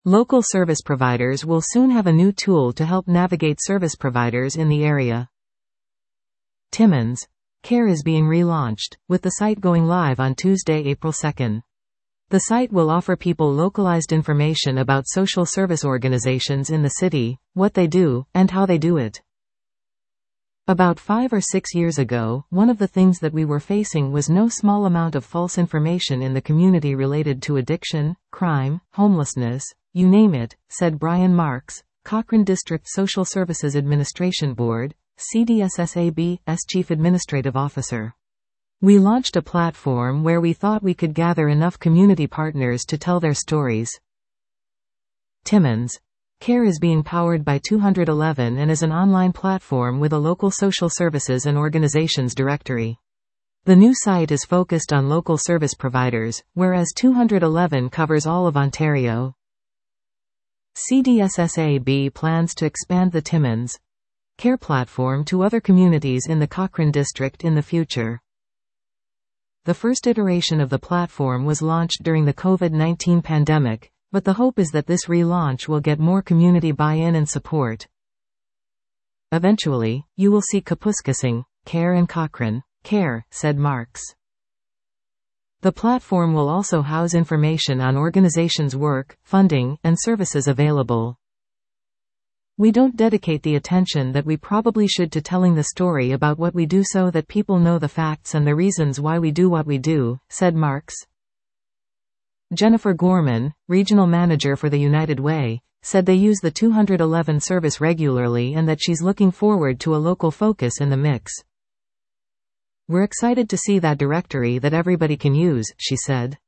Local service providers will soon have a new tool to help navigate service providers in the area. Timmins Care is being relaunched, with the site going live on Tuesday, April 2. The site will offer people localized information about social service organizations in the city, what they do, and how they do it. About 5 or 6 years ago, one of the things that we were facing was no small amount of false information in the community related to addiction, crime, homelessness, you name it, said Brian Marks, Cochrane District Social Services Administration Board, CDSSAB's Chief Administrative Officer. We launched a platform where we thought we could gather enough community partners to tell their stories. Timmins Care is being powered by 211 and is an online platform with a local social services and organizations directory. The new site is focused on local service providers, whereas 211 covers all of Ontario. CDSSAB plans to expand the Timmins Care platform to other communities in the Cochrane district in the future. The first iteration of the platform was launched during the COVID-19 pandemic, but the hope is that this relaunch will get more community buy-in and support. Eventually, you will see Kapuskasing Care and Cochrane Care, said Marks. The platform will also house information on organizations' work, funding, and services available. We don't dedicate the attention that we probably should to telling the story about what we do so that people know the facts and the reasons why we do what we do, said Marks. Jennifer Gorman, regional manager for the United Way, said they use the 211 service regularly and that she's looking forward to a local focus in the mix. We're excited to see that directory that everybody can use, she said.